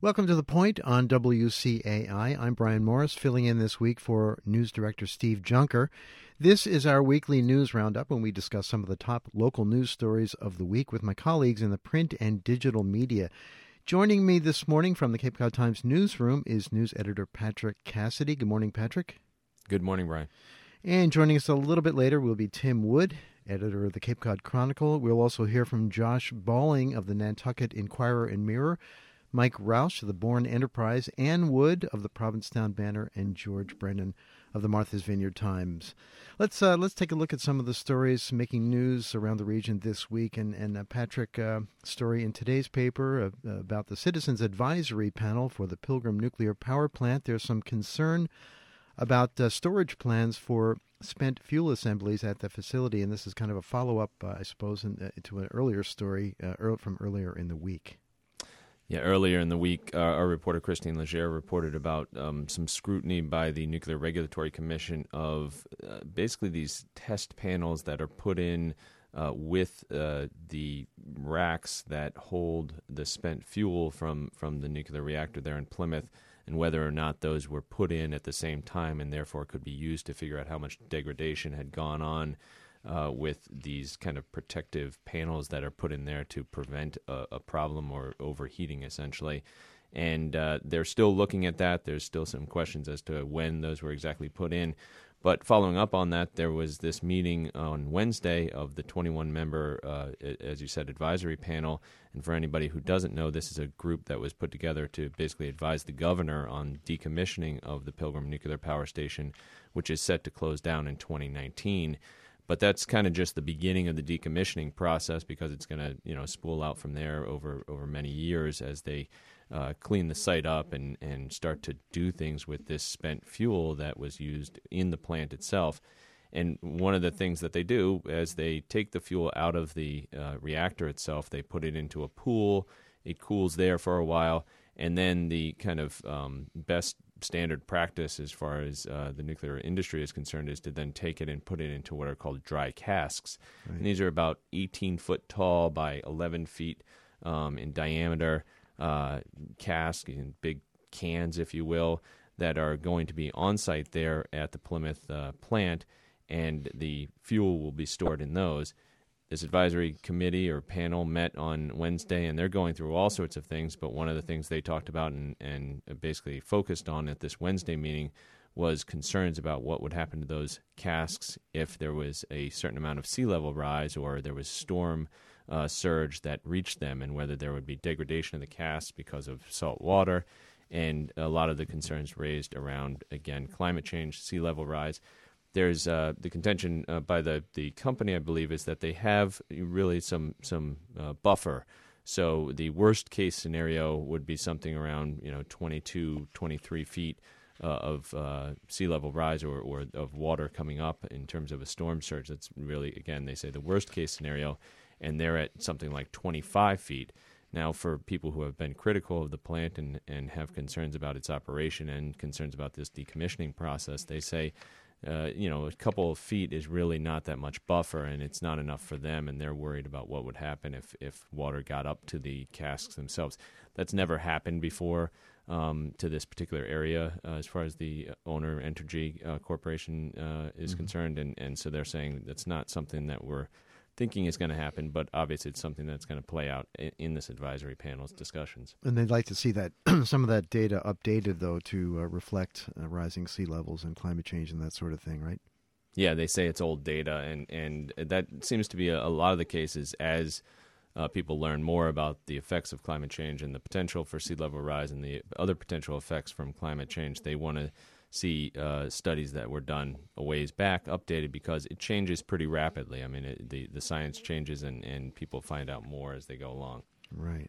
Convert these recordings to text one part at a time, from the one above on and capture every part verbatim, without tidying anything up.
Welcome to The Point on W C A I. I'm Brian Morris, filling in this week for News Director Steve Junker. This is our weekly news roundup when we discuss some of the top local news stories of the week with my colleagues in the print and digital media. Joining me this morning from the Cape Cod Times newsroom is news editor Patrick Cassidy. Good morning, Patrick. Good morning, Brian. And joining us a little bit later will be Tim Wood, editor of the Cape Cod Chronicle. We'll also hear from Josh Balling of the Nantucket Inquirer and Mirror, Mike Roush of the Bourne Enterprise, Ann Wood of the Provincetown Banner, and George Brennan of the Martha's Vineyard Times. Let's uh, let's take a look at some of the stories making news around the region this week. And, and uh, Patrick, uh, story in today's paper uh, about the Citizens Advisory Panel for the Pilgrim Nuclear Power Plant. There's some concern about uh, storage plans for spent fuel assemblies at the facility, and this is kind of a follow-up, uh, I suppose, in, uh, to an earlier story uh, early, from earlier in the week. Yeah, earlier in the week, uh, our reporter Christine Legere reported about um, some scrutiny by the Nuclear Regulatory Commission of uh, basically these test panels that are put in uh, with uh, the racks that hold the spent fuel from, from the nuclear reactor there in Plymouth, and whether or not those were put in at the same time and therefore could be used to figure out how much degradation had gone on Uh, with these kind of protective panels that are put in there to prevent a, a problem or overheating, essentially. And uh, they're still looking at that. There's still some questions as to when those were exactly put in. But following up on that, there was this meeting on Wednesday of the twenty-one member, uh, as you said, advisory panel. And for anybody who doesn't know, this is a group that was put together to basically advise the governor on decommissioning of the Pilgrim Nuclear Power Station, which is set to close down in twenty nineteen. But that's kind of just the beginning of the decommissioning process, because it's going to, you know, spool out from there over, over many years as they uh, clean the site up and, and start to do things with this spent fuel that was used in the plant itself. And one of the things that they do as they take the fuel out of the uh, reactor itself, they put it into a pool. It cools there for a while, and then the kind of um, best standard practice as far as uh, the nuclear industry is concerned is to then take it and put it into what are called dry casks. Right. And these are about eighteen foot tall by eleven feet um, in diameter uh, casks, in big cans, if you will, that are going to be on site there at the Plymouth uh, plant, and the fuel will be stored in those. This advisory committee or panel met on Wednesday, and they're going through all sorts of things, but one of the things they talked about and, and basically focused on at this Wednesday meeting was concerns about what would happen to those casks if there was a certain amount of sea level rise or there was storm uh, surge that reached them, and whether there would be degradation of the casks because of salt water, and a lot of the concerns raised around, again, climate change, sea level rise. There's uh, the contention uh, by the, the company, I believe, is that they have really some some uh, buffer. So the worst case scenario would be something around, you know, twenty-two, twenty-three feet uh, of uh, sea level rise or, or of water coming up in terms of a storm surge. That's really, again, they say the worst case scenario, and they're at something like twenty-five feet. Now, for people who have been critical of the plant and, and have concerns about its operation and concerns about this decommissioning process, they say, Uh, you know, a couple of feet is really not that much buffer, and it's not enough for them, and they're worried about what would happen if, if water got up to the casks themselves. That's never happened before um, to this particular area uh, as far as the owner, Entergy uh, Corporation, uh, is mm-hmm. concerned, and, and so they're saying that's not something that we're thinking is going to happen, but obviously it's something that's going to play out in, in this advisory panel's discussions. And they'd like to see that some of that data updated, though, to uh, reflect uh, rising sea levels and climate change and that sort of thing, right? Yeah, they say it's old data, and, and that seems to be a, a lot of the cases as uh, people learn more about the effects of climate change and the potential for sea level rise and the other potential effects from climate change. They want to see uh, studies that were done a ways back updated, because it changes pretty rapidly. I mean, it, the, the science changes, and, and people find out more as they go along. Right.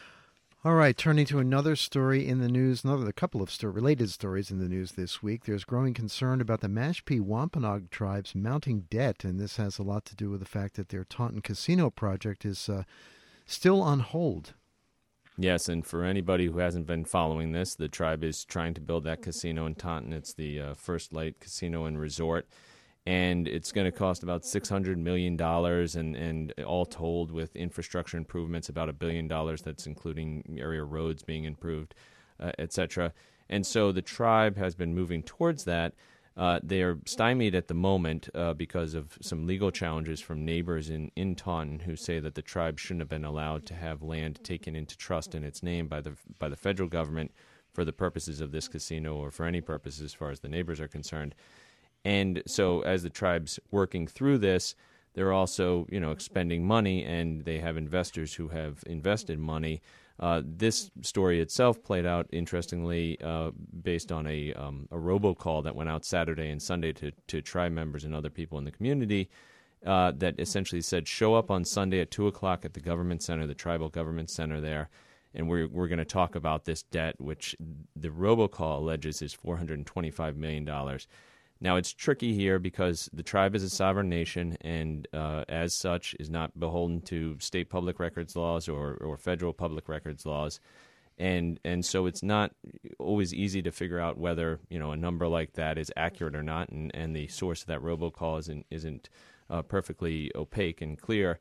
All right, turning to another story in the news, another a couple of sto- related stories in the news this week. There's growing concern about the Mashpee Wampanoag tribe's mounting debt, and this has a lot to do with the fact that their Taunton Casino project is uh, still on hold. Yes, and for anybody who hasn't been following this, the tribe is trying to build that casino in Taunton. It's the uh, First Light Casino and Resort, and it's going to cost about six hundred million dollars, and, and all told, with infrastructure improvements, about a billion dollars. That's including area roads being improved, uh, et cetera. And so the tribe has been moving towards that. Uh, they are stymied at the moment uh, because of some legal challenges from neighbors in, in Taunton who say that the tribe shouldn't have been allowed to have land taken into trust in its name by the by the federal government for the purposes of this casino, or for any purposes as far as the neighbors are concerned. And so as the tribe's working through this, they're also, you know, expending money, and they have investors who have invested money. Uh, this story itself played out, interestingly, uh, based on a um, a robocall that went out Saturday and Sunday to, to tribe members and other people in the community uh, that essentially said, show up on Sunday at two o'clock at the government center, the tribal government center there, and we're, we're going to talk about this debt, which the robocall alleges is four hundred twenty-five million dollars. Now, it's tricky here because the tribe is a sovereign nation, and uh, as such is not beholden to state public records laws or, or federal public records laws. And and so it's not always easy to figure out whether, you know, a number like that is accurate or not, and, and the source of that robocall isn't, isn't uh, perfectly opaque and clear.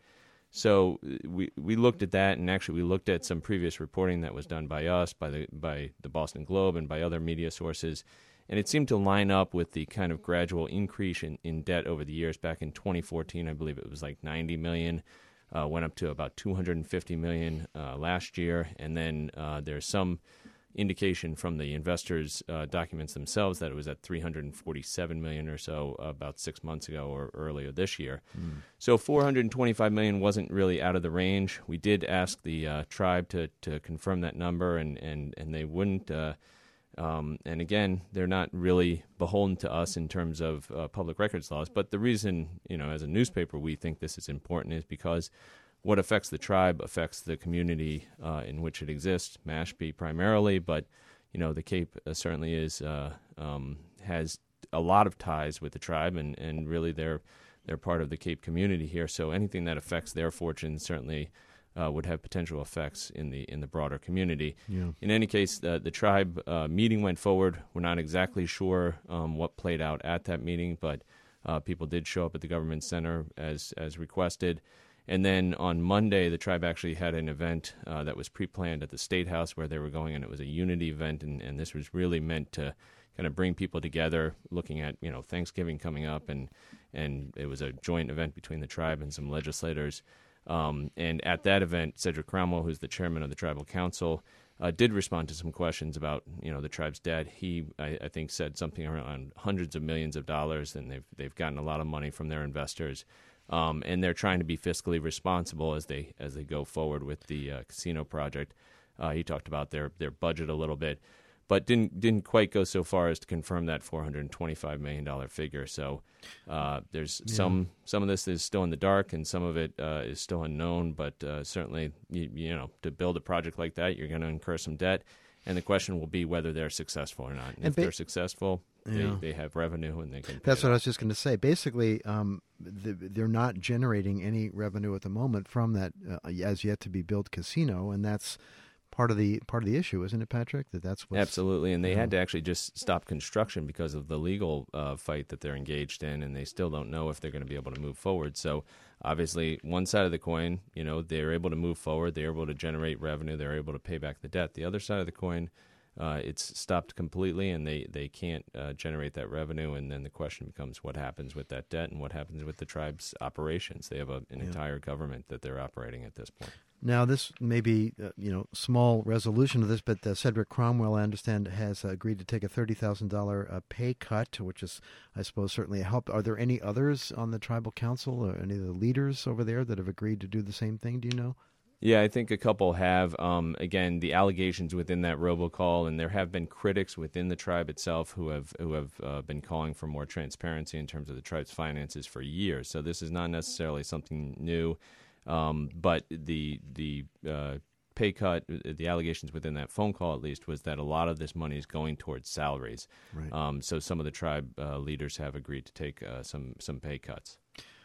So we we looked at that, and actually we looked at some previous reporting that was done by us, by the by the Boston Globe, and by other media sources. And it seemed to line up with the kind of gradual increase in, in debt over the years. Back in twenty fourteen, I believe it was like ninety million dollars, uh, went up to about two hundred fifty million dollars uh, last year. And then uh, there's some indication from the investors' uh, documents themselves that it was at three hundred forty-seven million dollars or so about six months ago or earlier this year. Mm. So four hundred twenty-five million dollars wasn't really out of the range. We did ask the uh, tribe to, to confirm that number, and, and, and they wouldn't. Uh, Um, and again, they're not really beholden to us in terms of uh, public records laws. But the reason, you know, as a newspaper, we think this is important is because what affects the tribe affects the community uh, in which it exists, Mashpee primarily, but, you know, the Cape uh, certainly is uh, um, has a lot of ties with the tribe, and, and really they're they're part of the Cape community here. So anything that affects their fortunes certainly Uh, would have potential effects in the in the broader community. Yeah. In any case, the, the tribe uh, meeting went forward. We're not exactly sure um, what played out at that meeting, but uh, people did show up at the government center as as requested. And then on Monday, the tribe actually had an event uh, that was pre-planned at the State House where they were going, and it was a unity event, and, and this was really meant to kind of bring people together, looking at, you know, Thanksgiving coming up, and and it was a joint event between the tribe and some legislators. Um, and at that event, Cedric Cromwell, who's the chairman of the Tribal Council, uh, did respond to some questions about, you know, the tribe's debt. He, I, I think, said something around hundreds of millions of dollars, and they've they've gotten a lot of money from their investors, um, and they're trying to be fiscally responsible as they as they go forward with the uh, casino project. Uh, he talked about their their budget a little bit, but didn't didn't quite go so far as to confirm that four hundred twenty-five million dollars figure. So uh, there's yeah. some some of this is still in the dark, and some of it uh, is still unknown. But uh, certainly, you, you know, to build a project like that, you're going to incur some debt, and the question will be whether they're successful or not. And, and if ba- they're success's yeah. they, they have revenue and they can. Pay That's what it. I was just going to say. Basically, um, the, they're not generating any revenue at the moment from that uh, as yet to be built casino, and that's part of the part of the issue, isn't it, Patrick? That that's what's, absolutely, and they you know, had to actually just stop construction because of the legal uh, fight that they're engaged in, and they still don't know if they're going to be able to move forward. So, obviously, one side of the coin, you know, they're able to move forward, they're able to generate revenue, they're able to pay back the debt. The other side of the coin, uh, it's stopped completely, and they they can't uh, generate that revenue. And then the question becomes, what happens with that debt, and what happens with the tribe's operations? They have a, an yeah. entire government that they're operating at this point. Now, this may be, uh, you know, small resolution of this, but uh, Cedric Cromwell, I understand, has uh, agreed to take a thirty thousand dollars uh, pay cut, which is, I suppose, certainly a help. Are there any others on the Tribal Council, or any of the leaders over there that have agreed to do the same thing? Do you know? Yeah, I think a couple have. Um, again, the allegations within that robocall, and there have been critics within the tribe itself who have who have uh, been calling for more transparency in terms of the tribe's finances for years. So this is not necessarily something new. Um, but the the uh, pay cut, the allegations within that phone call at least, was that a lot of this money is going towards salaries. Right. Um, so some of the tribe uh, leaders have agreed to take uh, some some pay cuts.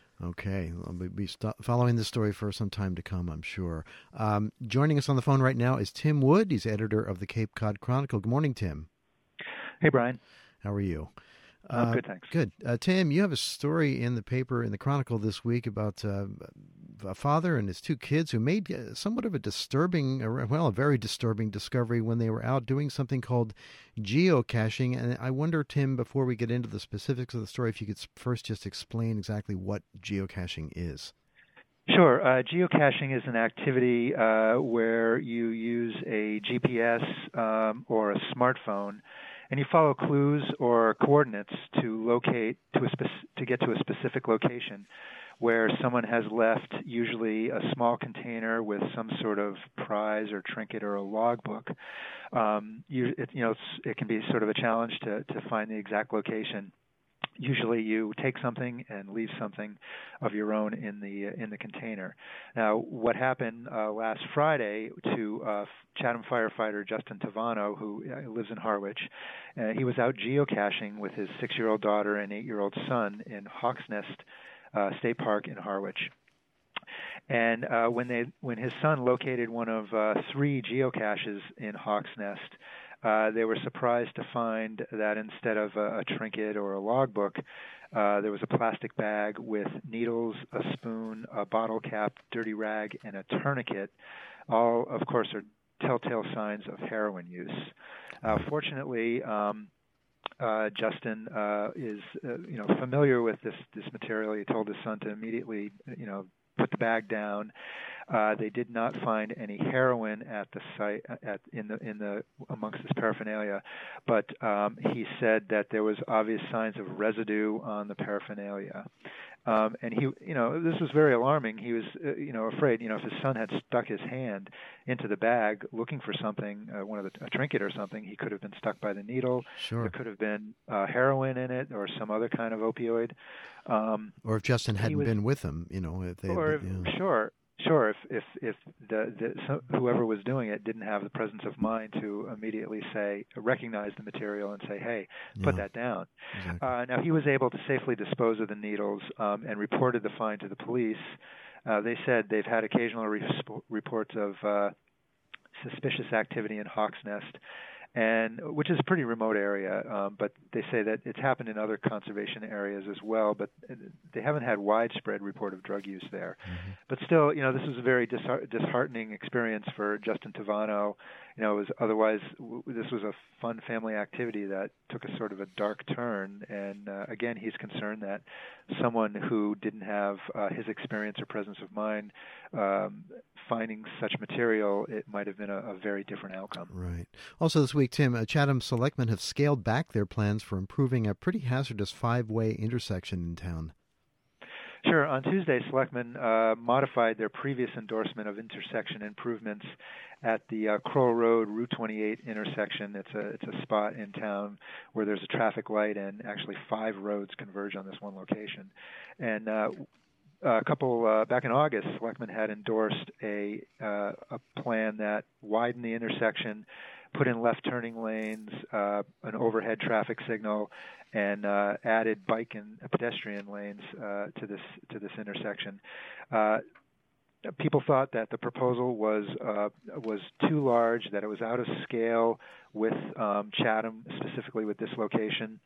Okay, we'll be st- following this story for some time to come, I'm sure. Um, joining us on the phone right now is Tim Wood. He's editor of the Cape Cod Chronicle. Good morning, Tim. Hey, Brian. How are you? Uh, good, thanks. Good. Uh, Tim, you have a story in the paper, in the Chronicle this week, about uh, a father and his two kids who made uh, somewhat of a disturbing, well, a very disturbing discovery when they were out doing something called geocaching. And I wonder, Tim, before we get into the specifics of the story, if you could first just explain exactly what geocaching is. Sure. Uh, geocaching is an activity uh, where you use a G P S um, or a smartphone, and you follow clues or coordinates to locate to a spec- to get to a specific location where someone has left usually a small container with some sort of prize or trinket or a logbook. Um, you, it, you know, it's, it can be sort of a challenge to, to find the exact location. Usually, you take something and leave something of your own in the in the container. Now, what happened uh, last Friday to uh, Chatham firefighter Justin Tavano, who lives in Harwich, uh, he was out geocaching with his six-year-old daughter and eight-year-old son in Hawks Nest uh, State Park in Harwich. And uh, when they when his son located one of uh, three geocaches in Hawks Nest, Uh, they were surprised to find that instead of a, a trinket or a logbook, uh, there was a plastic bag with needles, a spoon, a bottle cap, dirty rag, and a tourniquet. All, of course, are telltale signs of heroin use. Uh, fortunately, um, uh, Justin uh, is, uh, you know, familiar with this this material. He told his son to immediately, you know, put the bag down. Uh, they did not find any heroin at the site, at in the in the amongst this paraphernalia, but um, he said that there was obvious signs of residue on the paraphernalia, um, and he, you know, this was very alarming. He was, uh, you know, afraid, you know, if his son had stuck his hand into the bag looking for something, uh, one of the a trinket or something, he could have been stuck by the needle. Sure. There could have been uh, heroin in it or some other kind of opioid. Um, or if Justin hadn't was, been with him, you know, if they. Or if, yeah. sure. Sure, if if if the, the so whoever was doing it didn't have the presence of mind to immediately say recognize the material and say, hey, put Yeah. that down. Exactly. Uh, now he was able to safely dispose of the needles um, and reported the find to the police. Uh, they said they've had occasional re- reports of uh, suspicious activity in Hawks Nest, and which is a pretty remote area, um, but they say that it's happened in other conservation areas as well, but they haven't had widespread report of drug use there. Mm-hmm. But still, you know, this was a very disheart- disheartening experience for Justin Tavano. You know, it was otherwise, w- this was a fun family activity that took a sort of a dark turn, and uh, again, he's concerned that someone who didn't have uh, his experience or presence of mind um, finding such material, it might have been a, a very different outcome. Right. Also this week, Tim, uh, Chatham selectmen have scaled back their plans for improving a pretty hazardous five-way intersection in town. Sure. On Tuesday, selectmen uh, modified their previous endorsement of intersection improvements at the uh, Kroll Road Route twenty-eight intersection. It's a it's a spot in town where there's a traffic light, and actually five roads converge on this one location. And uh, a couple uh, back in August, selectmen had endorsed a uh, a plan that widened the intersection, put in left turning lanes, uh, an overhead traffic signal, and uh, added bike and pedestrian lanes uh, to this to this intersection. Uh, people thought that the proposal was uh, was too large, that it was out of scale with um, Chatham, specifically with this location.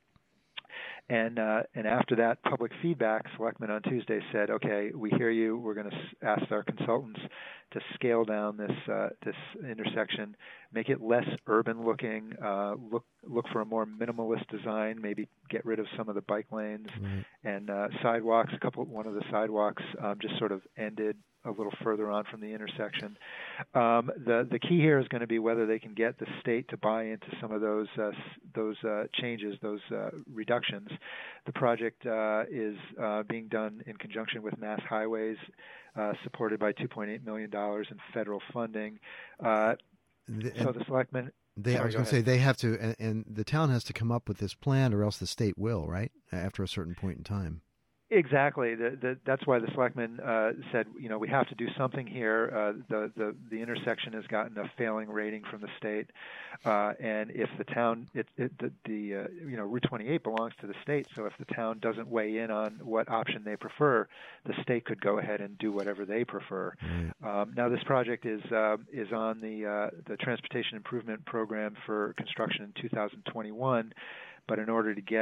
And uh, and after that public feedback, selectmen on Tuesday said, "Okay, we hear you. We're going to ask our consultants to scale down this uh, this intersection, make it less urban looking. Uh, look look for a more minimalist design. Maybe get rid of some of the bike lanes Right. and uh, sidewalks. A couple, one of the sidewalks um, just sort of ended a little further on from the intersection. Um, the the key here is going to be whether they can get the state to buy into some of those uh, those uh, changes, those uh, reductions. The project uh, is uh, being done in conjunction with Mass Highways, uh, supported by two point eight million dollars in federal funding. Uh, The- so the selectmen. They, I Sorry, was go going to say ahead. they have to, and, and the town has to come up with this plan, or else the state will, right? After a certain point in time. Exactly. The, the, that's why the selectmen uh, said, you know, we have to do something here. Uh, the, the the intersection has gotten a failing rating from the state, uh, and if the town, it, it, the, the uh, you know, Route twenty-eight belongs to the state. So if the town doesn't weigh in on what option they prefer, the state could go ahead and do whatever they prefer. Right. Um, now, this project is uh, is on the uh, the Transportation Improvement Program for construction in two thousand twenty-one, but in order to get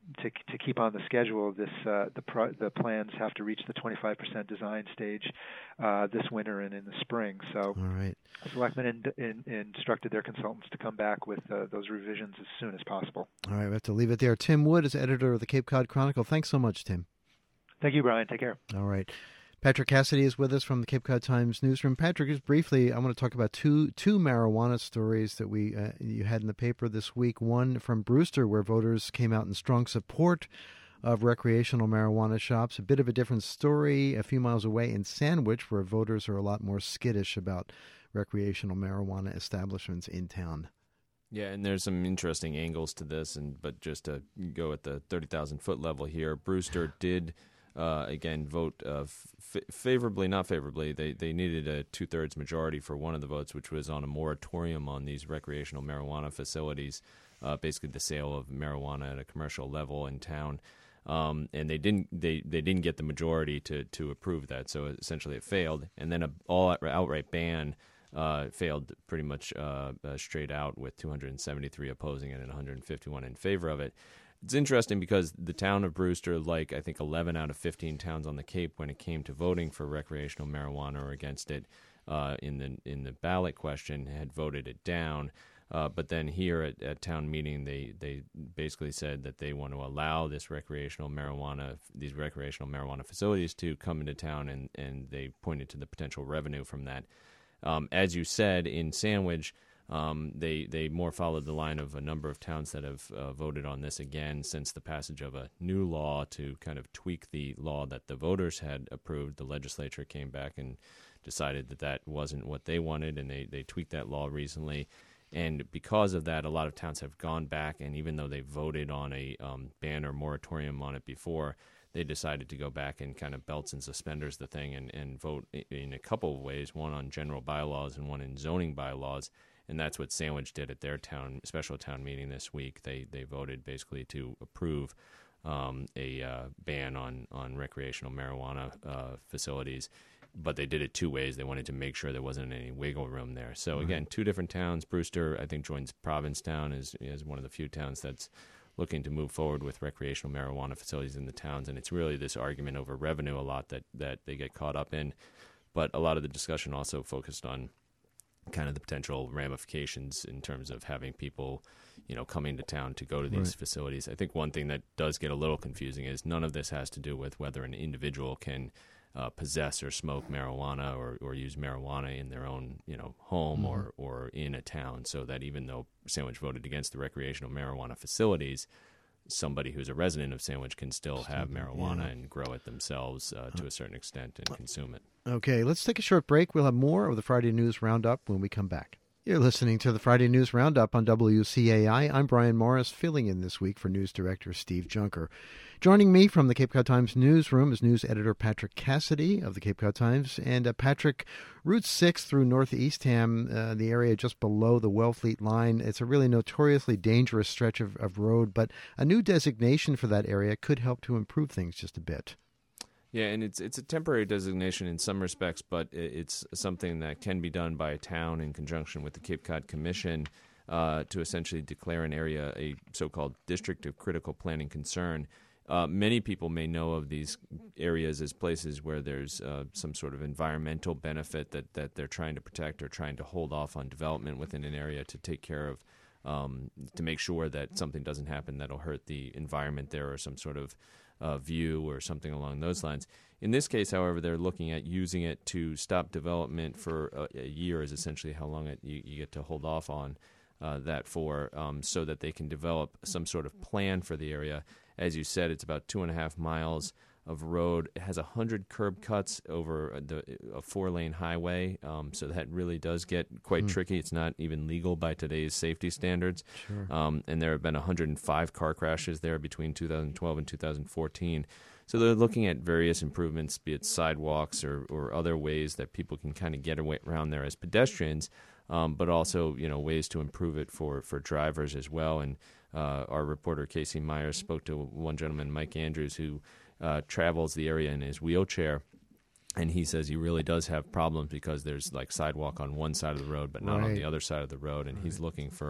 to to keep on the schedule, this uh, the pro, the plans have to reach the twenty-five percent design stage uh, this winter and in the spring. So, all right. Selectmen in, in, instructed their consultants to come back with uh, those revisions as soon as possible. All right, we have to leave it there. Tim Wood is editor of the Cape Cod Chronicle. Thanks so much, Tim. Thank you, Brian. Take care. All right. Patrick Cassidy is with us from the Cape Cod Times newsroom. Patrick, just briefly, I want to talk about two two marijuana stories that we uh, you had in the paper this week. One from Brewster, where voters came out in strong support of recreational marijuana shops. A bit of a different story a few miles away in Sandwich, where voters are a lot more skittish about recreational marijuana establishments in town. Yeah, and there's some interesting angles to this, and but just to go at the thirty thousand foot level here, Brewster did... Uh, again, vote uh, f- favorably, not favorably. They they needed a two-thirds majority for one of the votes, which was on a moratorium on these recreational marijuana facilities, uh, basically the sale of marijuana at a commercial level in town. Um, and they didn't they, they didn't get the majority to, to approve that, so essentially it failed. And then a all outright ban uh, failed pretty much uh, uh, straight out, with two hundred seventy-three opposing it and one hundred fifty-one in favor of it. It's interesting because the town of Brewster, like I think eleven out of fifteen towns on the Cape, when it came to voting for recreational marijuana or against it uh, in the in the ballot question, had voted it down. Uh, but then here at, at town meeting, they, they basically said that they want to allow this recreational marijuana, these recreational marijuana facilities to come into town, and, and they pointed to the potential revenue from that. Um, as you said, in Sandwich, Um, they they more followed the line of a number of towns that have uh, voted on this again since the passage of a new law to kind of tweak the law that the voters had approved. The legislature came back and decided that that wasn't what they wanted, and they, they tweaked that law recently. And because of that, a lot of towns have gone back, and even though they voted on a um, ban or moratorium on it before, they decided to go back and kind of belts and suspenders the thing and, and vote in a couple of ways, one on general bylaws and one in zoning bylaws. And that's what Sandwich did at their town special town meeting this week. They they voted basically to approve um, a uh, ban on, on recreational marijuana uh, facilities, but they did it two ways. They wanted to make sure there wasn't any wiggle room there. So, Right. again, two different towns. Brewster, I think, joins Provincetown as, as one of the few towns that's looking to move forward with recreational marijuana facilities in the towns. And it's really this argument over revenue a lot that, that they get caught up in. But a lot of the discussion also focused on kind of the potential ramifications in terms of having people, you know, coming to town to go to these Right. facilities. I think one thing that does get a little confusing is none of this has to do with whether an individual can uh, possess or smoke marijuana or, or use marijuana in their own, you know, home Mhm. or, or in a town. So that even though Sandwich voted against the recreational marijuana facilities, somebody who's a resident of Sandwich can still have marijuana yeah. and grow it themselves uh, to a certain extent and consume it. Okay, let's take a short break. We'll have more of the Friday News Roundup when we come back. You're listening to the Friday News Roundup on W C A I. I'm Brian Morris, filling in this week for News Director Steve Junker. Joining me from the Cape Cod Times newsroom is news editor Patrick Cassidy of the Cape Cod Times. And uh, Patrick, Route six through North Eastham, uh, the area just below the Wellfleet line, it's a really notoriously dangerous stretch of, of road, but a new designation for that area could help to improve things just a bit. Yeah, and it's it's a temporary designation in some respects, but it's something that can be done by a town in conjunction with the Cape Cod Commission uh, to essentially declare an area a so-called District of Critical Planning Concern. Uh, many people may know of these areas as places where there's uh, some sort of environmental benefit that, that they're trying to protect or trying to hold off on development within an area to take care of, um, to make sure that something doesn't happen that'll hurt the environment there or some sort of Uh, view or something along those lines. In this case, however, they're looking at using it to stop development for a, a year is essentially how long it, you, you get to hold off on uh, that for um, so that they can develop some sort of plan for the area. As you said, it's about two and a half miles of road. It has one hundred curb cuts over the, a four-lane highway, um, so that really does get quite Mm. tricky. It's not even legal by today's safety standards. Sure. Um, and there have been one hundred five car crashes there between two thousand twelve and two thousand fourteen. So they're looking at various improvements, be it sidewalks or, or other ways that people can kind of get away around there as pedestrians, um, but also, you know, ways to improve it for, for drivers as well. And uh, our reporter Casey Myers spoke to one gentleman, Mike Andrews, who uh, travels the area in his wheelchair. And he says he really does have problems because there's like sidewalk on one side of the road, but not on Right. the other side of the road. And Right. he's looking for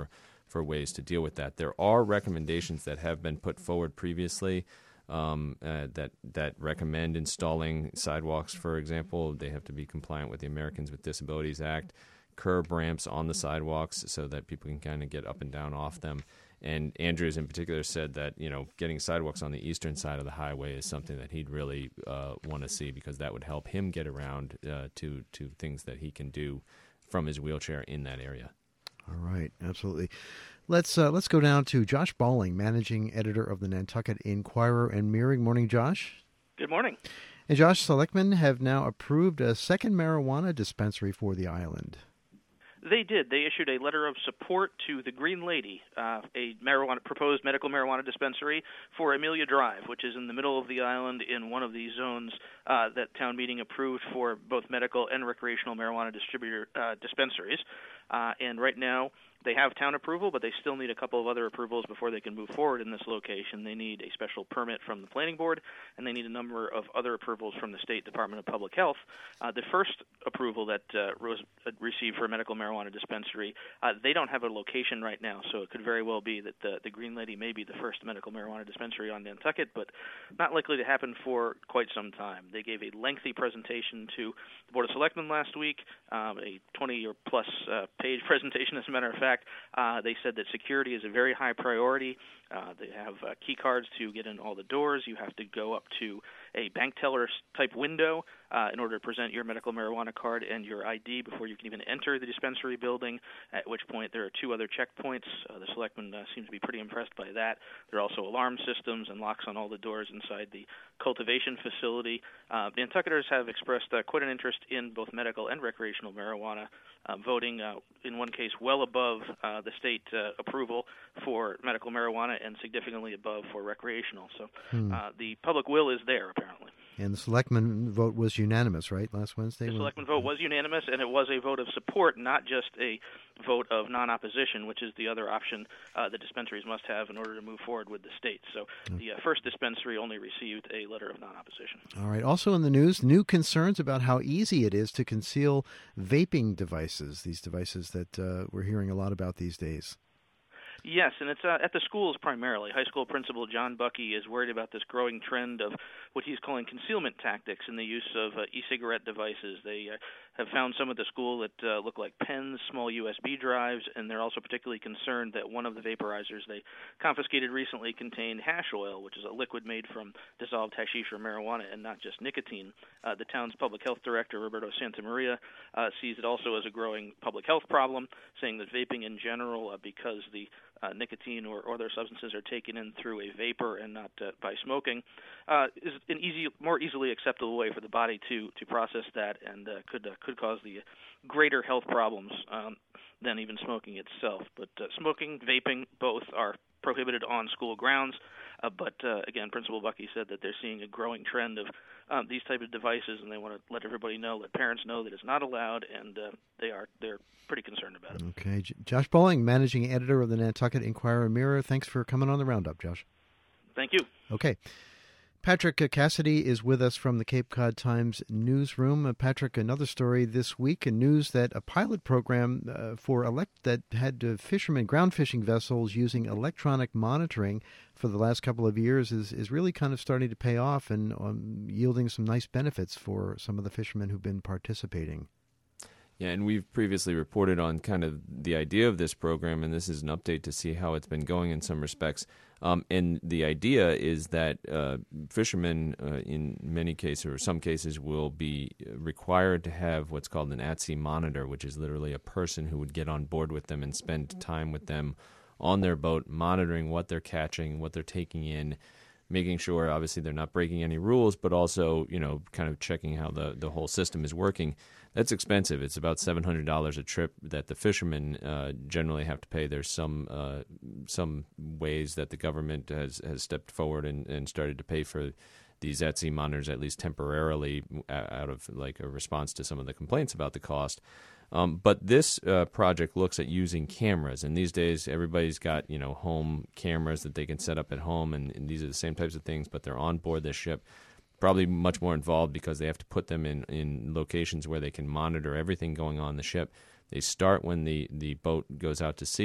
for ways to deal with that. There are recommendations that have been put forward previously um, uh, that that recommend installing sidewalks, for example. They have to be compliant with the Americans with Disabilities Act, curb ramps on the sidewalks so that people can kind of get up and down off them. And Andrews in particular said that, you know, getting sidewalks on the eastern side of the highway is something that he'd really uh, want to see, because that would help him get around uh, to, to things that he can do from his wheelchair in that area. All right, absolutely. Let's uh, let's go down to Josh Balling, managing editor of the Nantucket Inquirer and Mirror. Morning, Josh. Good morning. And Josh, selectmen have now approved a second marijuana dispensary for the island. They did. They issued a letter of support to the Green Lady, uh, a marijuana proposed medical marijuana dispensary for Amelia Drive, which is in the middle of the island in one of these zones uh, that town meeting approved for both medical and recreational marijuana distributor uh, dispensaries. Uh, and right now, they have town approval, but they still need a couple of other approvals before they can move forward in this location. They need a special permit from the planning board, and they need a number of other approvals from the State Department of Public Health. Uh, the first approval that uh, was received for a medical marijuana dispensary, uh, they don't have a location right now, so it could very well be that the, the Green Lady may be the first medical marijuana dispensary on Nantucket, but not likely to happen for quite some time. They gave a lengthy presentation to the Board of Selectmen last week, um, a twenty or plus uh, page presentation, as a matter of fact. Uh, they said that security is a very high priority. Uh, they have uh, key cards to get in all the doors. You have to go up to a bank teller type window uh, in order to present your medical marijuana card and your I D before you can even enter the dispensary building, at which point there are two other checkpoints. Uh, the selectmen uh, seem to be pretty impressed by that. There are also alarm systems and locks on all the doors inside the cultivation facility. Uh, Nantucketers have expressed uh, quite an interest in both medical and recreational marijuana, uh, voting uh, in one case well above uh, the state uh, approval for medical marijuana and significantly above for recreational. So Hmm. uh, the public will is there, apparently. And the selectmen vote was unanimous, right, last Wednesday? The when- selectman vote was unanimous, and it was a vote of support, not just a vote of non-opposition, which is the other option uh, the dispensaries must have in order to move forward with the state. So the uh, first dispensary only received a letter of non-opposition. All right. Also in the news, new concerns about how easy it is to conceal vaping devices, these devices that uh, we're hearing a lot about these days. Yes, and it's uh, at the schools primarily. High school principal John Bucky is worried about this growing trend of what he's calling concealment tactics in the use of uh, e-cigarette devices. They uh, have found some at the school that uh, look like pens, small U S B drives, and they're also particularly concerned that one of the vaporizers they confiscated recently contained hash oil, which is a liquid made from dissolved hashish or marijuana and not just nicotine. Uh, the town's public health director, Roberto Santamaria, uh, sees it also as a growing public health problem, saying that vaping in general, uh, because the Uh, nicotine or, or other substances are taken in through a vapor and not uh, by smoking, uh, is an easy, more easily acceptable way for the body to to process that, and uh, could uh, could cause the greater health problems um, than even smoking itself. But uh, smoking, vaping, both are prohibited on school grounds. Uh, but uh, again, Principal Bucky said that they're seeing a growing trend of um, these type of devices, and they want to let everybody know, let parents know that it's not allowed, and uh, they are they're pretty concerned about it. Okay. J- Josh Balling, managing editor of the Nantucket Inquirer and Mirror. Thanks for coming on the Roundup, Josh. Thank you. Okay. Patrick Cassidy is with us from the Cape Cod Times newsroom. Uh, Patrick, another story this week, and news that a pilot program uh, for elect that had uh, fishermen, ground fishing vessels using electronic monitoring for the last couple of years is, is really kind of starting to pay off and um, yielding some nice benefits for some of the fishermen who've been participating. Yeah, and we've previously reported on kind of the idea of this program, and this is an update to see how it's been going in some respects. Um, and the idea is that uh, fishermen, uh, in many cases or some cases, will be required to have what's called an at-sea monitor, which is literally a person who would get on board with them and spend time with them on their boat, monitoring what they're catching, what they're taking in, making sure, obviously, they're not breaking any rules, but also, you know, kind of checking how the, the whole system is working. That's expensive. It's about seven hundred dollars a trip that the fishermen uh, generally have to pay. There's some uh, some ways that the government has, has stepped forward and, and started to pay for these at-sea monitors, at least temporarily, out of like a response to some of the complaints about the cost. Um, but this uh, project looks at using cameras, and these days everybody's got, you know, home cameras that they can set up at home, and, and these are the same types of things, but they're on board the ship. Probably much more involved because they have to put them in, in locations where they can monitor everything going on the ship. They start when the, the boat goes out to sea,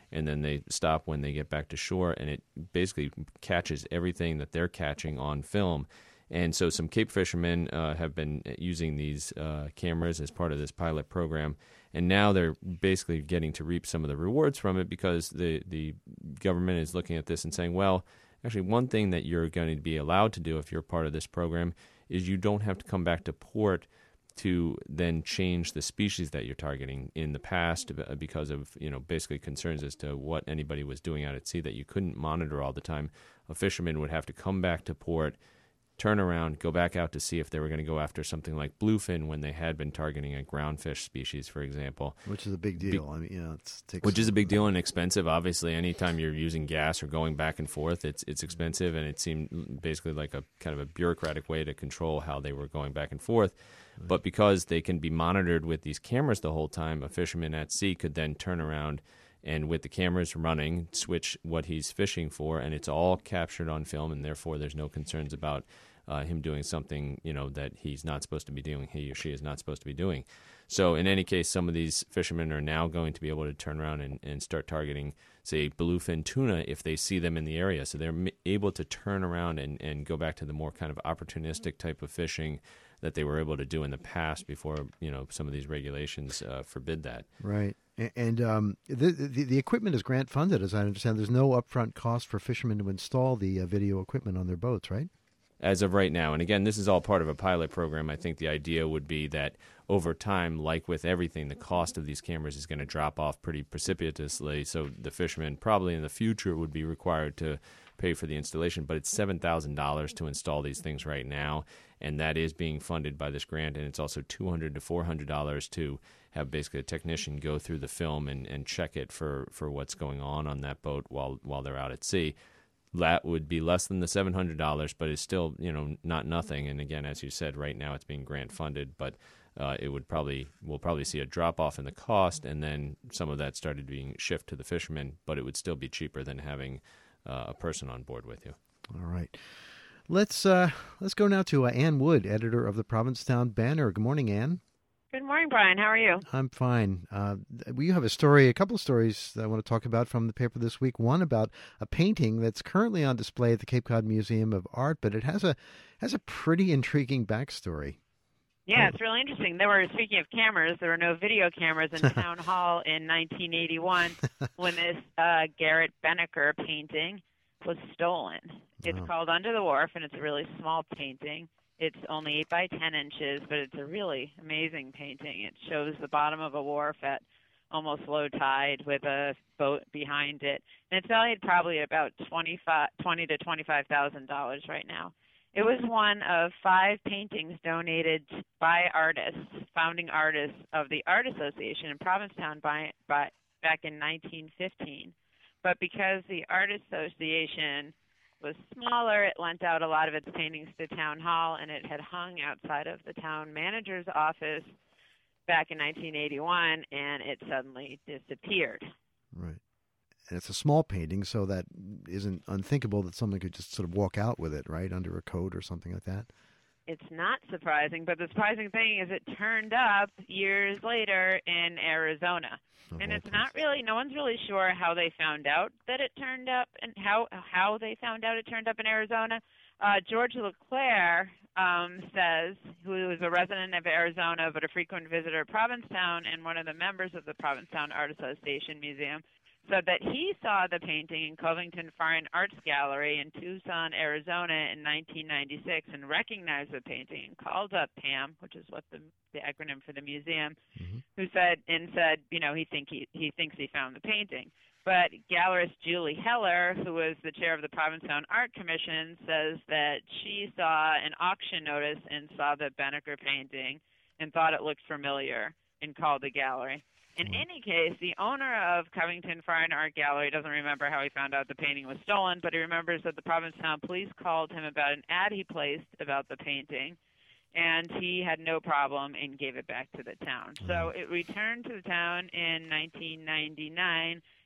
and then they stop when they get back to shore, and it basically catches everything that they're catching on film. And so some Cape fishermen uh, have been using these uh, cameras as part of this pilot program, and now they're basically getting to reap some of the rewards from it, because the, the government is looking at this and saying, well, actually one thing that you're going to be allowed to do if you're part of this program is you don't have to come back to port to then change the species that you're targeting. In the past, because of, you know, basically concerns as to what anybody was doing out at sea that you couldn't monitor all the time, a fisherman would have to come back to port, turn around, go back out to see if they were going to go after something like bluefin when they had been targeting a groundfish species, for example. Which is a big deal. Be- I mean, you know, it's takes which is a big deal and expensive. Obviously, anytime you're using gas or going back and forth, it's it's expensive, and it seemed basically like a kind of a bureaucratic way to control how they were going back and forth. Right. But because they can be monitored with these cameras the whole time, a fisherman at sea could then turn around and with the cameras running, switch what he's fishing for, and it's all captured on film, and therefore there's no concerns about Uh, him doing something, you know, that he's not supposed to be doing, he or she is not supposed to be doing. So in any case, some of these fishermen are now going to be able to turn around and, and start targeting, say, bluefin tuna if they see them in the area. So they're m- able to turn around and, and go back to the more kind of opportunistic type of fishing that they were able to do in the past before, you know, some of these regulations uh, forbid that. Right. And um, the, the the equipment is grant funded, as I understand. There's no upfront cost for fishermen to install the uh, video equipment on their boats, right? As of right now. And again, this is all part of a pilot program. I think the idea would be that over time, like with everything, the cost of these cameras is going to drop off pretty precipitously. So the fishermen probably in the future would be required to pay for the installation, but it's seven thousand dollars to install these things right now, and that is being funded by this grant, and it's also two hundred dollars to four hundred dollars to have basically a technician go through the film and, and check it for, for what's going on on that boat while while they're out at sea. That would be less than the seven hundred dollars, but it's still, you know, not nothing. And again, as you said, right now it's being grant funded, but uh, it would probably we'll probably see a drop off in the cost, and then some of that started being shifted to the fishermen. But it would still be cheaper than having uh, a person on board with you. All right, let's uh, let's go now to uh, Ann Wood, editor of the Provincetown Banner. Good morning, Ann. Good morning, Brian. How are you? I'm fine. Uh, we have a story, a couple of stories that I want to talk about from the paper this week. One about a painting that's currently on display at the Cape Cod Museum of Art, but it has a has a pretty intriguing backstory. Yeah, it's really interesting. There were, speaking of cameras, there were no video cameras in Town Hall in nineteen eighty-one when this uh, Garrett Benneker painting was stolen. It's oh. called Under the Wharf, and it's a really small painting. It's only eight by ten inches, but it's a really amazing painting. It shows the bottom of a wharf at almost low tide with a boat behind it. And it's valued probably about twenty-five, twenty to twenty-five thousand dollars right now. It was one of five paintings donated by artists, founding artists of the Art Association in Provincetown by, by, back in nineteen fifteen. But because the Art Association was smaller, it lent out a lot of its paintings to Town Hall, and it had hung outside of the town manager's office back in nineteen eighty-one, and it suddenly disappeared. Right. And it's a small painting, so that isn't unthinkable that someone could just sort of walk out with it, right, under a coat or something like that. It's not surprising, but the surprising thing is it turned up years later in Arizona. Of and it's places. Not really, no one's really sure how they found out that it turned up and how how they found out it turned up in Arizona. Uh, George LeClaire um, says, who is a resident of Arizona but a frequent visitor of Provincetown and one of the members of the Provincetown Art Association Museum, said that he saw the painting in Covington Fine Arts Gallery in Tucson, Arizona in nineteen ninety-six and recognized the painting and called up Pam, which is what the, the acronym for the museum, mm-hmm. who said and said, you know, he think he he thinks he found the painting. But gallerist Julie Heller, who was the chair of the Provincetown Art Commission, says that she saw an auction notice and saw the Benneker painting and thought it looked familiar and called the gallery. In any case, the owner of Covington Fine Art Gallery doesn't remember how he found out the painting was stolen, but he remembers that the Provincetown police called him about an ad he placed about the painting, and he had no problem and gave it back to the town. So it returned to the town in nineteen ninety-nine,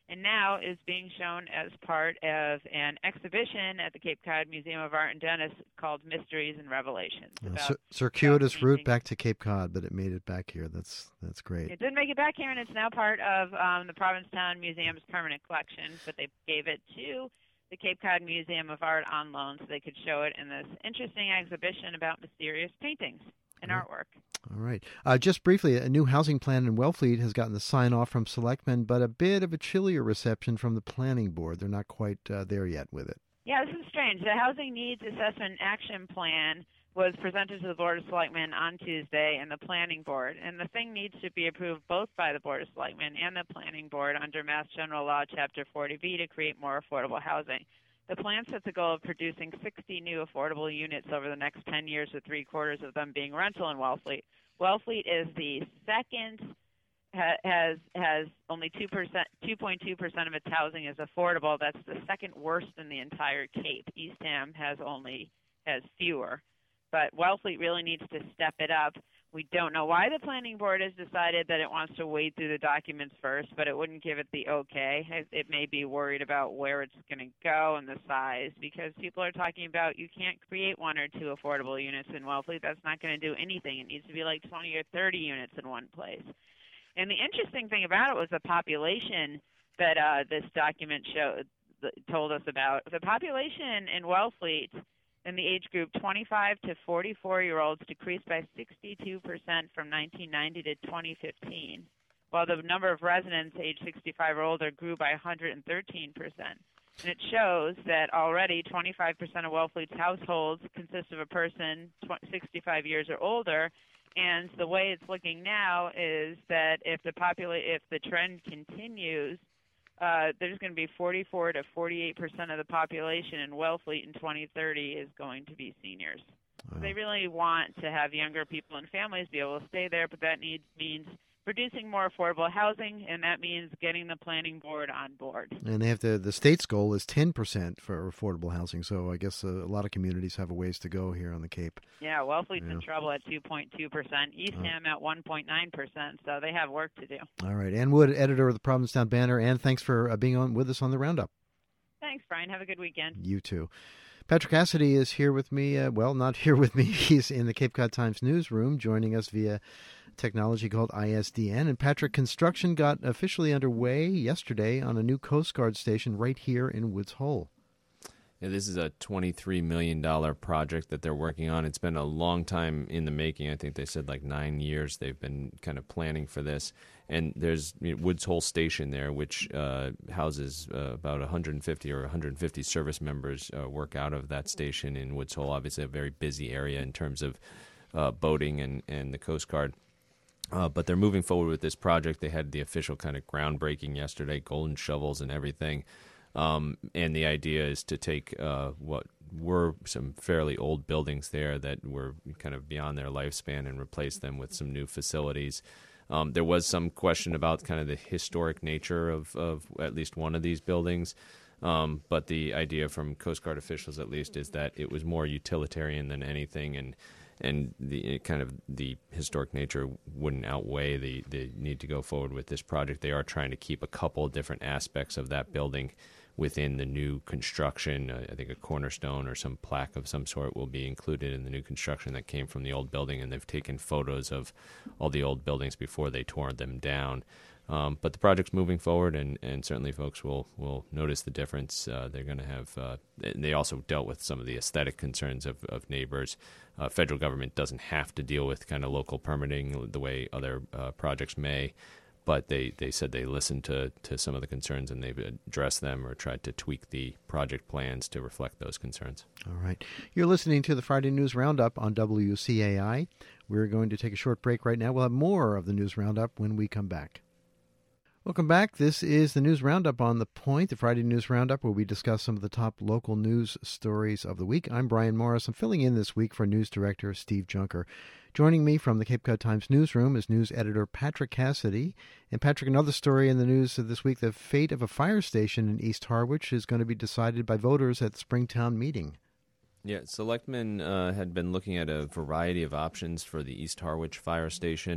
and now is being shown as part of an exhibition at the Cape Cod Museum of Art and Dennis called Mysteries and Revelations. Uh, about, cir- circuitous about route back to Cape Cod, but it made it back here. That's that's great. It did make it back here, and it's now part of um, the Provincetown Museum's permanent collection, but they gave it to the Cape Cod Museum of Art on loan so they could show it in this interesting exhibition about mysterious paintings and Right. artwork. All right. Uh, just briefly, a new housing plan in Wellfleet has gotten the sign-off from selectmen, but a bit of a chillier reception from the planning board. They're not quite uh, there yet with it. Yeah, this is strange. The Housing Needs Assessment Action Plan was presented to the Board of Selectmen on Tuesday and the Planning Board, and the thing needs to be approved both by the Board of Selectmen and the Planning Board under Mass General Law Chapter forty B to create more affordable housing. The plan sets a goal of producing sixty new affordable units over the next ten years, with three-quarters of them being rental in Wellfleet. Wellfleet is the second, ha, has has only two percent, two point two percent of its housing is affordable. That's the second worst in the entire Cape. Eastham has only has fewer. But Wellfleet really needs to step it up. We don't know why the planning board has decided that it wants to wade through the documents first, but it wouldn't give it the okay. It, it may be worried about where it's going to go and the size, because people are talking about you can't create one or two affordable units in Wellfleet. That's not going to do anything. It needs to be like twenty or thirty units in one place. And the interesting thing about it was the population that uh, this document showed, told us about. The population in Wellfleet in the age group twenty-five to forty-four-year-olds decreased by sixty-two percent from nineteen ninety to twenty fifteen, while the number of residents age sixty-five or older grew by one hundred thirteen percent. And it shows that already twenty-five percent of Wellfleet's households consist of a person sixty-five years or older, and the way it's looking now is that if the popula- if the trend continues, Uh, there's going to be forty-four to forty-eight percent of the population in Wellfleet in twenty thirty is going to be seniors. Wow. So they really want to have younger people and families be able to stay there, but that needs means producing more affordable housing, and that means getting the planning board on board. And they have to, the state's goal is ten percent for affordable housing, so I guess a, a lot of communities have a ways to go here on the Cape. Yeah, Wellfleet's Yeah. in trouble at two point two percent, Eastham at one point nine percent, so they have work to do. All right. Ann Wood, editor of the Provincetown Banner. Ann, thanks for uh, being on with us on the Roundup. Thanks, Brian. Have a good weekend. You too. Patrick Cassidy is here with me. Uh, well, not here with me. He's in the Cape Cod Times newsroom, joining us via technology called I S D N. And Patrick, construction got officially underway yesterday on a new Coast Guard station right here in Woods Hole. Yeah, this is a twenty-three million dollars project that they're working on. It's been a long time in the making. I think they said like nine years they've been kind of planning for this. And there's you know, Woods Hole Station there, which uh, houses uh, about one hundred fifty or one hundred fifty service members uh, work out of that station in Woods Hole. Obviously a very busy area in terms of uh, boating and, and the Coast Guard. Uh, but they're moving forward with this project. They had the official kind of groundbreaking yesterday, golden shovels and everything. Um, and the idea is to take uh, what were some fairly old buildings there that were kind of beyond their lifespan and replace them with some new facilities. Um, there was some question about kind of the historic nature of, of at least one of these buildings. Um, but the idea from Coast Guard officials, at least, is that it was more utilitarian than anything, and and the kind of the historic nature wouldn't outweigh the, the need to go forward with this project. They are trying to keep a couple of different aspects of that building within the new construction. Uh, I think a cornerstone or some plaque of some sort will be included in the new construction that came from the old building, and they've taken photos of all the old buildings before they tore them down. Um, but the project's moving forward, and, and certainly folks will, will notice the difference. Uh, they're going to have, uh, and they also dealt with some of the aesthetic concerns of, of neighbors. Uh, federal government doesn't have to deal with kind of local permitting the way other uh, projects may, but they, they said they listened to, to some of the concerns and they've addressed them or tried to tweak the project plans to reflect those concerns. All right. You're listening to the Friday News Roundup on W C A I. We're going to take a short break right now. We'll have more of the News Roundup when we come back. Welcome back. This is the News Roundup on The Point, the Friday News Roundup, where we discuss some of the top local news stories of the week. I'm Brian Morris. I'm filling in this week for News Director Steve Junker. Joining me from the Cape Cod Times newsroom is news editor Patrick Cassidy. And Patrick, another story in the news of this week, the fate of a fire station in East Harwich is going to be decided by voters at the Springtown meeting. Yeah, selectmen uh, had been looking at a variety of options for the East Harwich fire station.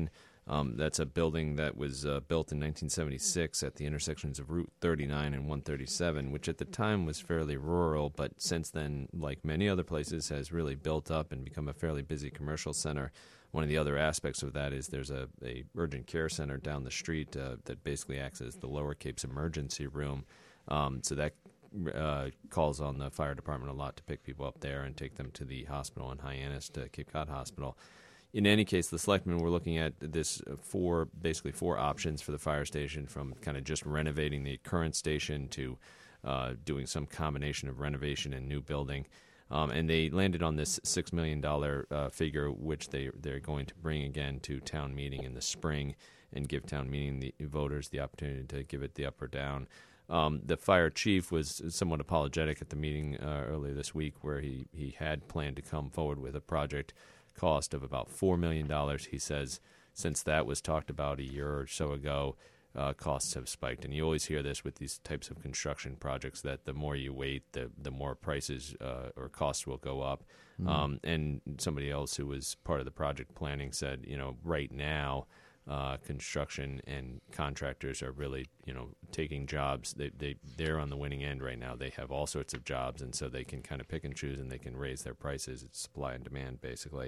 Um, that's a building that was uh, built in nineteen seventy-six at the intersections of Route thirty-nine and one thirty-seven, which at the time was fairly rural, but since then, like many other places, has really built up and become a fairly busy commercial center. One of the other aspects of that is there's a, a urgent care center down the street uh, that basically acts as the Lower Capes emergency room. Um, so that uh, calls on the fire department a lot to pick people up there and take them to the hospital in Hyannis, to Cape Cod Hospital. In any case, the selectmen were looking at this four, basically four options for the fire station, from kind of just renovating the current station to uh, doing some combination of renovation and new building. Um, and they landed on this six million dollars uh, figure, which they, they're going to bring again to town meeting in the spring and give town meeting the voters the opportunity to give it the up or down. Um, the fire chief was somewhat apologetic at the meeting uh, earlier this week, where he, he had planned to come forward with a project cost of about four million dollars. He says since that was talked about a year or so ago, uh, costs have spiked. And you always hear this with these types of construction projects, that the more you wait, the, the more prices uh, or costs will go up. Mm. Um, and somebody else who was part of the project planning said, you know, right now, uh, construction and contractors are really, you know, taking jobs. They, they, they're on the winning end right now. They have all sorts of jobs, and so they can kind of pick and choose, and they can raise their prices. It's supply and demand, basically.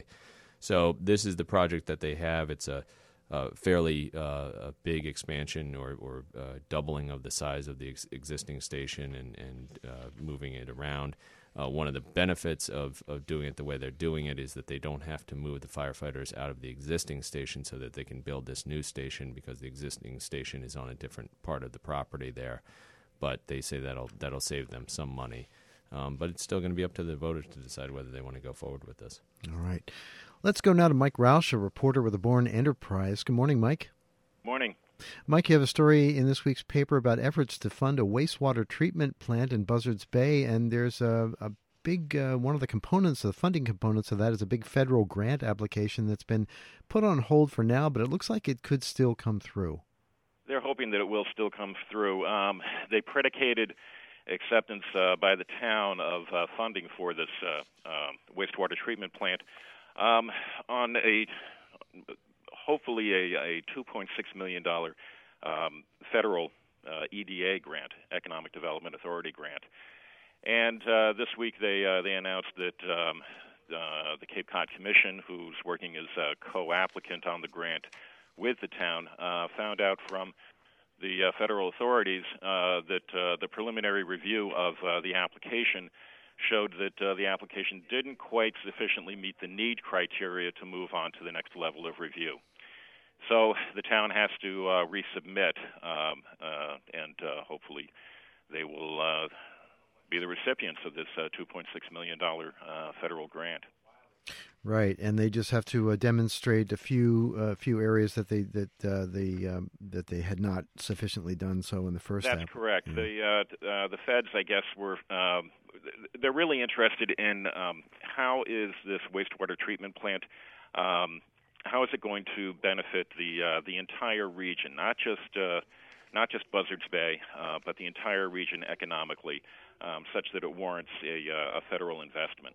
So this is the project that they have. It's a, a fairly uh, a big expansion or, or uh, doubling of the size of the ex- existing station and, and uh, moving it around. Uh, one of the benefits of, of doing it the way they're doing it is that they don't have to move the firefighters out of the existing station so that they can build this new station, because the existing station is on a different part of the property there. But they say that'll that'll save them some money. Um, but it's still going to be up to the voters to decide whether they want to go forward with this. All right. Let's go now to Mike Roush, a reporter with the Bourne Enterprise. Good morning, Mike. Morning. Mike, you have a story in this week's paper about efforts to fund a wastewater treatment plant in Buzzards Bay, and there's a, a big, uh, one of the components, the funding components of that is a big federal grant application that's been put on hold for now, but it looks like it could still come through. They're hoping that it will still come through. Um, they predicated acceptance uh, by the town of uh, funding for this uh, uh, wastewater treatment plant um, on a hopefully a, a two point six million dollars um, federal uh, E D A grant, Economic Development Authority grant. And uh, this week they uh, they announced that um, uh, the Cape Cod Commission, who's working as a co-applicant on the grant with the town, uh, found out from the uh, federal authorities uh, that uh, the preliminary review of uh, the application showed that uh, the application didn't quite sufficiently meet the need criteria to move on to the next level of review. So the town has to uh, resubmit, um, uh, and uh, hopefully they will uh, be the recipients of this uh, two point six million dollars uh, federal grant. Right, and they just have to uh, demonstrate a few uh, few areas that they that uh, they um, that they had not sufficiently done so in the first. That's app. correct. Yeah. The uh, uh, the feds, I guess, were um, they're really interested in um, how is this wastewater treatment plant. Um, how is it going to benefit the uh, the entire region, not just uh, not just Buzzards Bay, uh, but the entire region economically, um, such that it warrants a, uh, a federal investment.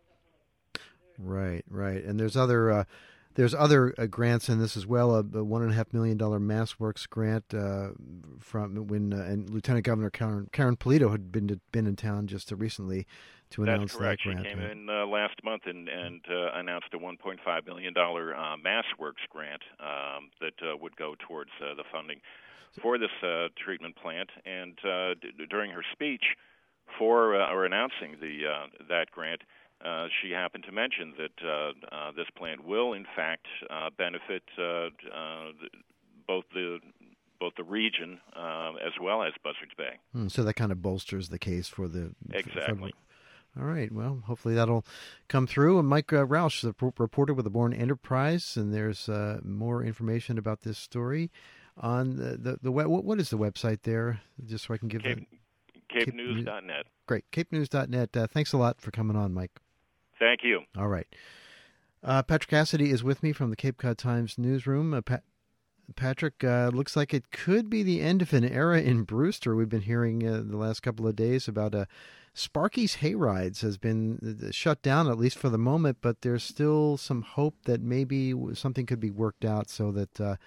Right, right, and there's other uh, there's other uh, grants in this as well. A, a one and a half million dollar MassWorks grant uh, from when uh, and Lieutenant Governor Karen, Karen Polito had been to, been in town just uh, recently to announce That's correct. that grant. She came right? in uh, last month and, and uh, announced a one point five million dollars uh, MassWorks grant um, that uh, would go towards uh, the funding for this uh, treatment plant. And uh, d- during her speech for uh, or announcing the uh, that grant, uh, she happened to mention that uh, uh, this plant will, in fact, uh, benefit uh, uh, both the both the region uh, as well as Buzzards Bay. Hmm, so that kind of bolsters the case for the exactly. Federal. All right. Well, hopefully that'll come through. And Mike uh, Roush, the p- reporter with the Bourne Enterprise, and there's uh, more information about this story on the the, the web. What, what is the website there? Just so I can give Cape, it. Cape News dot net. Great. Cape News dot net. Uh, thanks a lot for coming on, Mike. Thank you. All right. Uh, Patrick Cassidy is with me from the Cape Cod Times newsroom. Uh, Pat- Patrick, uh, looks like it could be the end of an era in Brewster. We've been hearing uh, the last couple of days about uh, Sparky's Hayrides has been uh, shut down, at least for the moment, but there's still some hope that maybe something could be worked out so that uh,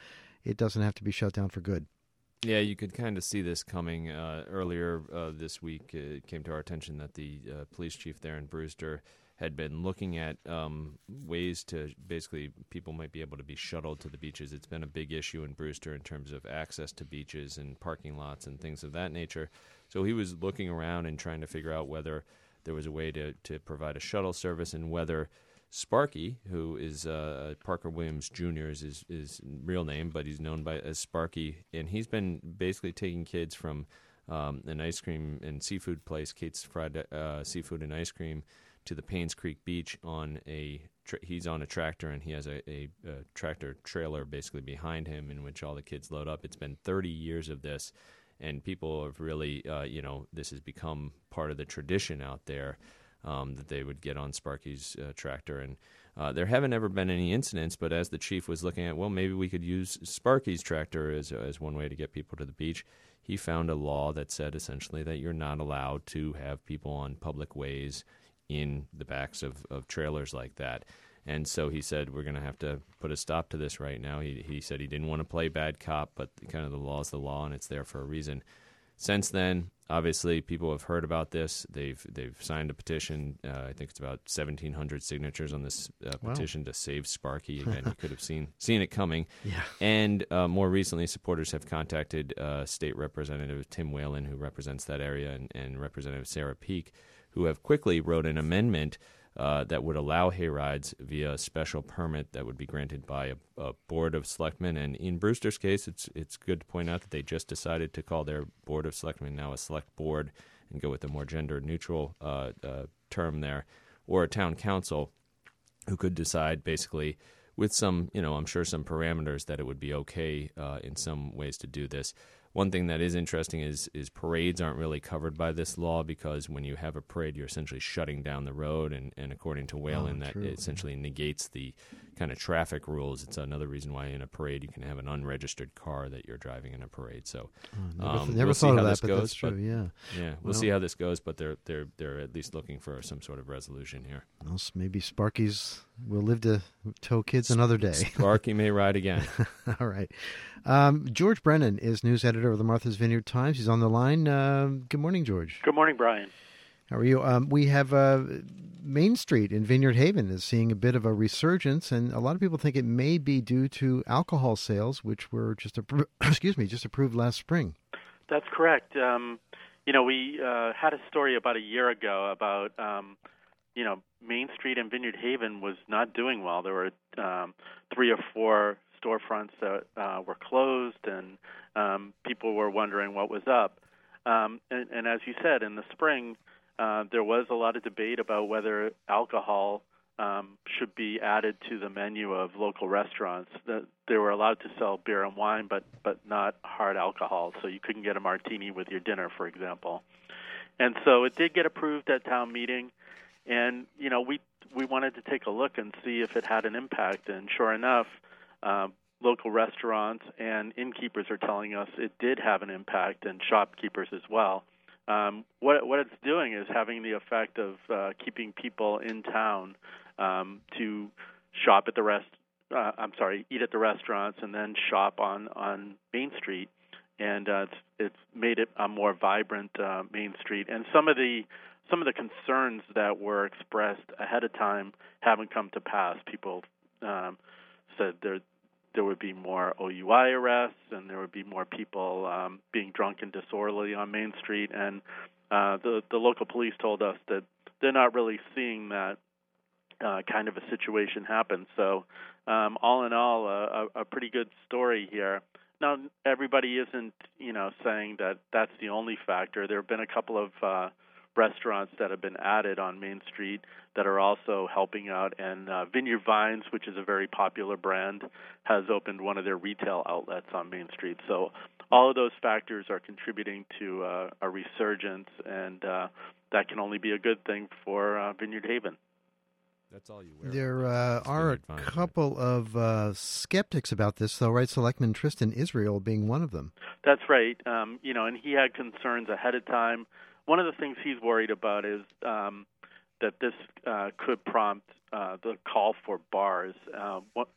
it doesn't have to be shut down for good. Yeah, you could kind of see this coming. Uh, earlier uh, this week, it came to our attention that the uh, police chief there in Brewster had been looking at um, ways to basically people might be able to be shuttled to the beaches. It's been a big issue in Brewster in terms of access to beaches and parking lots and things of that nature. So he was looking around and trying to figure out whether there was a way to, to provide a shuttle service and whether Sparky, who is uh, Parker Williams Junior is his, his real name, but he's known by as Sparky, and he's been basically taking kids from um, an ice cream and seafood place, Kate's Fried uh, Seafood and Ice Cream, to the Paynes Creek Beach on a tra- he's on a tractor, and he has a, a, a tractor trailer basically behind him in which all the kids load up. It's been thirty years of this, and people have really, uh, you know, this has become part of the tradition out there. Um, that they would get on Sparky's uh, tractor. And uh, there haven't ever been any incidents, but as the chief was looking at, well, maybe we could use Sparky's tractor as, as one way to get people to the beach, he found a law that said essentially that you're not allowed to have people on public ways in the backs of, of trailers like that. And so he said, we're going to have to put a stop to this right now. He, he said he didn't want to play bad cop, but kind of the law is the law, and it's there for a reason. Since then, obviously, people have heard about this. They've they've signed a petition. Uh, I think it's about seventeen hundred signatures on this uh, petition wow. to save Sparky. Again, you could have seen seen it coming. Yeah. And uh, more recently, supporters have contacted uh, State Representative Tim Whalen, who represents that area, and, and Representative Sarah Peake, who have quickly wrote an amendment Uh, that would allow hayrides via a special permit that would be granted by a, a board of selectmen. And in Brewster's case, it's it's good to point out that they just decided to call their board of selectmen now a select board and go with a more gender-neutral uh, uh, term there, or a town council who could decide basically with some, you know, I'm sure some parameters that it would be okay uh, in some ways to do this. One thing that is interesting is is parades aren't really covered by this law because when you have a parade, you're essentially shutting down the road, and, and according to Whalen, oh, that it essentially negates the kind of traffic rules. It's another reason why in a parade you can have an unregistered car that you're driving in a parade. So oh, never, um, never we'll thought see how of that, this but goes. That's true. But, yeah, yeah, we'll well, see how this goes. But they're they're they're at least looking for some sort of resolution here. Well, maybe Sparky's will live to tow kids another day. Sparky may ride again. All right. Um, George Brennan is news editor of the Martha's Vineyard Times. He's on the line. Uh, good morning, George. Good morning, Brian. How are you? Um, we have uh, Main Street in Vineyard Haven is seeing a bit of a resurgence, and a lot of people think it may be due to alcohol sales, which were just appro- excuse me, just approved last spring. That's correct. Um, you know, we uh, had a story about a year ago about um, you know Main Street in Vineyard Haven was not doing well. There were um, three or four storefronts that uh, were closed, and um, people were wondering what was up. Um, and, and as you said, in the spring, uh, there was a lot of debate about whether alcohol um, should be added to the menu of local restaurants. That they were allowed to sell beer and wine, but but not hard alcohol. So you couldn't get a martini with your dinner, for example. And so it did get approved at town meeting, and you know we we wanted to take a look and see if it had an impact. And sure enough, Um, local restaurants and innkeepers are telling us it did have an impact, and shopkeepers as well. Um, what what it's doing is having the effect of uh, keeping people in town um, to shop at the rest. Uh, I'm sorry, eat at the restaurants and then shop on, on Main Street, and uh, it's it's made it a more vibrant uh, Main Street. And some of the some of the concerns that were expressed ahead of time haven't come to pass. People um, said there. There would be more O U I arrests, and there would be more people um, being drunk and disorderly on Main Street. And uh, the the local police told us that they're not really seeing that uh, kind of a situation happen. So, um, all in all, a, a pretty good story here. Now, everybody isn't, you know, saying that that's the only factor. There have been a couple of uh, restaurants that have been added on Main Street that are also helping out, and uh, Vineyard Vines, which is a very popular brand, has opened one of their retail outlets on Main Street. So all of those factors are contributing to uh, a resurgence, and uh, that can only be a good thing for uh, Vineyard Haven. That's all you wear. There uh, are a Vines, couple right? of uh, skeptics about this, though, right? Selectman Tristan Israel being one of them. That's right. Um, you know, and he had concerns ahead of time. One of the things he's worried about is um, that this uh, could prompt uh, the call for bars. Uh, what,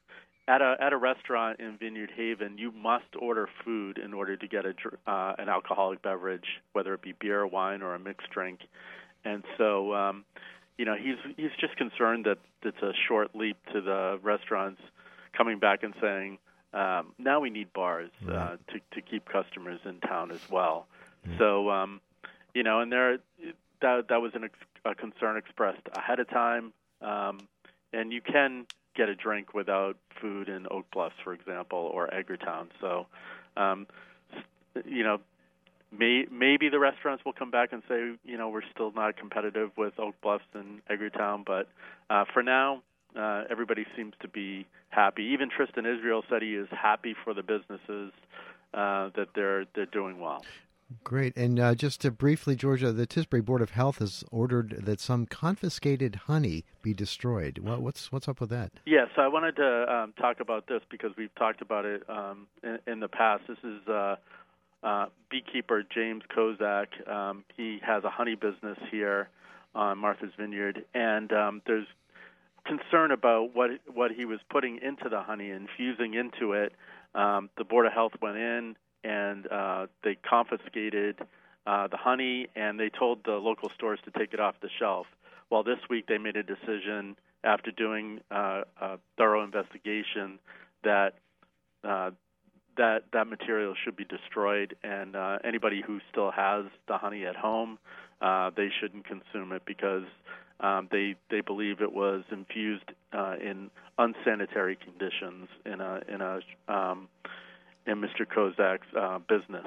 at a at a restaurant in Vineyard Haven, you must order food in order to get a uh, an alcoholic beverage, whether it be beer, wine, or a mixed drink. And so, um, you know, he's he's just concerned that it's a short leap to the restaurants coming back and saying, um, now we need bars uh, right. to to keep customers in town as well. Mm-hmm. So, um, you know, and there that that was an, a concern expressed ahead of time, um, and you can get a drink without food in Oak Bluffs, for example, or Edgartown. So, um, you know, may, maybe the restaurants will come back and say, you know, we're still not competitive with Oak Bluffs and Edgartown. But uh, for now, uh, everybody seems to be happy. Even Tristan Israel said he is happy for the businesses uh, that they're they're doing well. Great. And uh, just to briefly, Georgia, the Tisbury Board of Health has ordered that some confiscated honey be destroyed. What, what's what's up with that? Yes, I wanted to um, talk about this because we've talked about it um, in, in the past. This is uh, uh, beekeeper James Kozak. Um, he has a honey business here on Martha's Vineyard, and um, there's concern about what what he was putting into the honey, infusing into it. Um, the Board of Health went in and uh, they confiscated uh, the honey, and they told the local stores to take it off the shelf. Well, this week they made a decision after doing uh, a thorough investigation that uh, that that material should be destroyed, and uh, anybody who still has the honey at home, uh, they shouldn't consume it because um, they they believe it was infused uh, in unsanitary conditions in a in a um, in Mister Kozak's uh, business.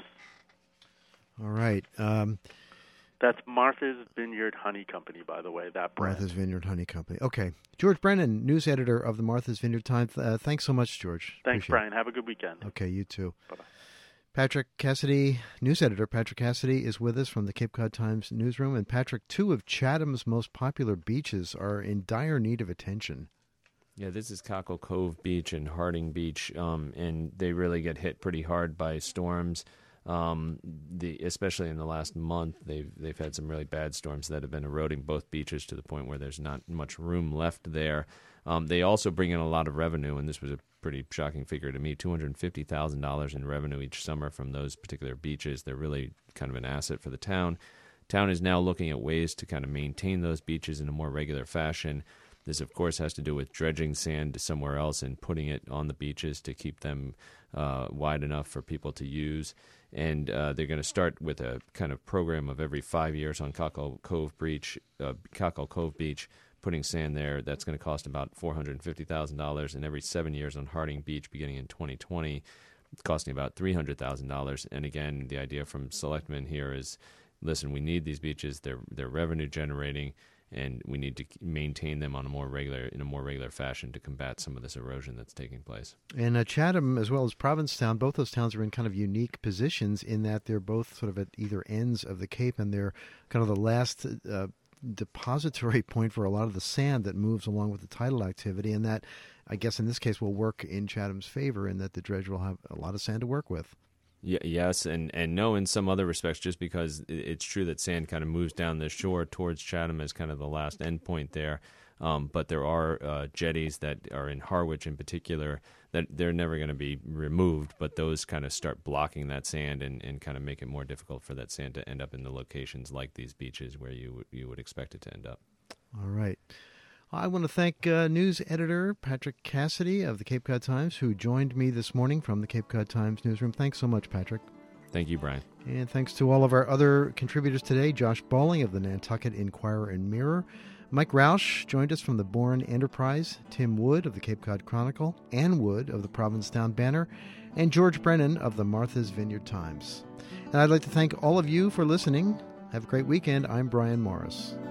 All right. Um, That's Martha's Vineyard Honey Company, by the way, that brand. Martha's Vineyard Honey Company. Okay. George Brennan, news editor of the Martha's Vineyard Times. Uh, thanks so much, George. Thanks, Appreciate Brian. it. Have a good weekend. Okay, you too. Bye-bye. Patrick Cassidy, news editor Patrick Cassidy, is with us from the Cape Cod Times newsroom. And Patrick, two of Chatham's most popular beaches are in dire need of attention. Yeah, this is Cockle Cove Beach and Harding Beach, um, and they really get hit pretty hard by storms. Um, the especially in the last month, they've they've had some really bad storms that have been eroding both beaches to the point where there's not much room left there. Um, they also bring in a lot of revenue, and this was a pretty shocking figure to me: two hundred fifty thousand dollars in revenue each summer from those particular beaches. They're really kind of an asset for the town. Town is now looking at ways to kind of maintain those beaches in a more regular fashion. This, of course, has to do with dredging sand to somewhere else and putting it on the beaches to keep them uh, wide enough for people to use. And uh, they're going to start with a kind of program of every five years on Cockle Cove Beach, uh, Cockle Cove Beach, putting sand there. That's going to cost about four hundred fifty thousand dollars. And every seven years on Harding Beach, beginning in twenty twenty, it's costing about three hundred thousand dollars. And again, the idea from Selectmen here is, listen, we need these beaches. They're they're revenue generating, and we need to maintain them on a more regular, in a more regular fashion to combat some of this erosion that's taking place. And uh, Chatham, as well as Provincetown, both those towns are in kind of unique positions in that they're both sort of at either ends of the Cape, and they're kind of the last uh, depository point for a lot of the sand that moves along with the tidal activity, and that, I guess in this case, will work in Chatham's favor in that the dredge will have a lot of sand to work with. Yeah, yes, and, and no in some other respects, just because it's true that sand kind of moves down the shore towards Chatham as kind of the last endpoint there. Um, but there are uh, jetties that are in Harwich in particular that they're never going to be removed, but those kind of start blocking that sand and, and kind of make it more difficult for that sand to end up in the locations like these beaches where you you would expect it to end up. All right. I want to thank uh, news editor Patrick Cassidy of the Cape Cod Times, who joined me this morning from the Cape Cod Times newsroom. Thanks so much, Patrick. Thank you, Brian. And thanks to all of our other contributors today: Josh Balling of the Nantucket Inquirer and Mirror, Mike Roush joined us from the Bourne Enterprise, Tim Wood of the Cape Cod Chronicle, Ann Wood of the Provincetown Banner, and George Brennan of the Martha's Vineyard Times. And I'd like to thank all of you for listening. Have a great weekend. I'm Brian Morris.